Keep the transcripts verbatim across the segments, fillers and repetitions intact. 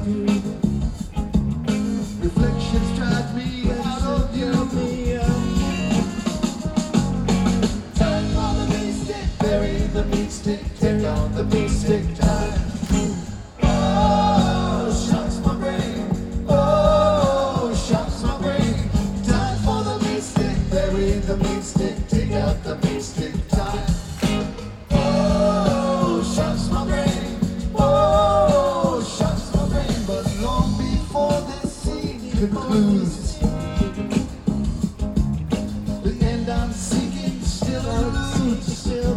Reflections drive me out of you. Time for the meat stick, bury the meat stick, take out the meat stick time. Oh, shocks my brain. Oh, shocks my brain. Time for the meat stick, bury the meat stick, take out the meat stick time. Oh, shocks my brain. Oh, shocks my brain. But long before this scene concludes, the end I'm seeking still eludes.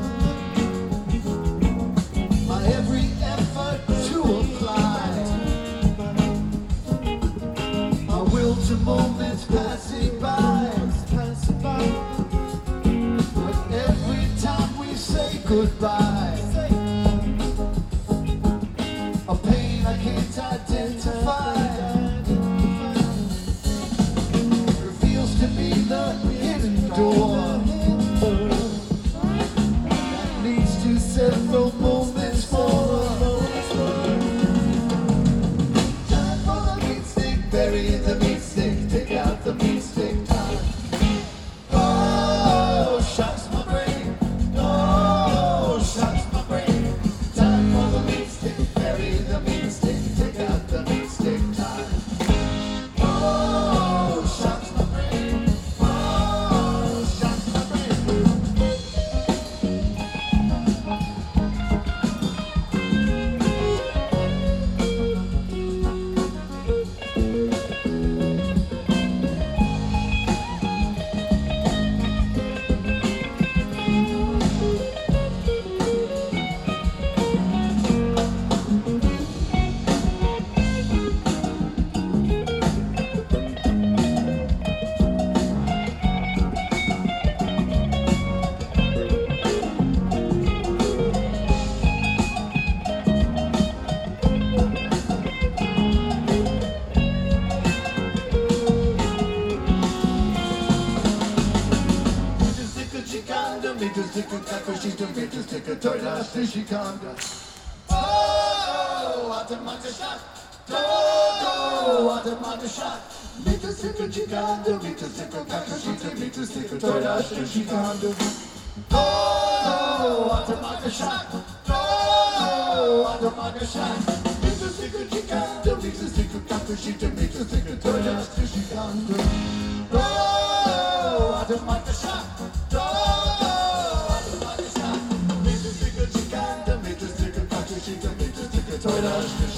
My every effort to apply my will to moments passing by. But every time we say goodbye, a pain I can't identify reveals to me the hidden door that leads to several moments more. Time for the meat stick, bury the meat stick, take out the meat stick time. Oh, shocks my brain. Oh, shocks my brain. Time for the meat stick, bury the meat stick, take out the meat stick time. Oh, shocks my brain. Oh, shocks my brain. Meters stick a taco, she's two meters stick a toy last she can't. Oh, automata shot. Oh, automata shot. Meters stick a chicando, meters stick a taco, she's two meters stick a toy last she can't. Oh, automata shot. Oh, automata shot. Meters stick a chicando, meters stick a taco, she's two meters stick a toy last she can't. Oh, automata shot. Toy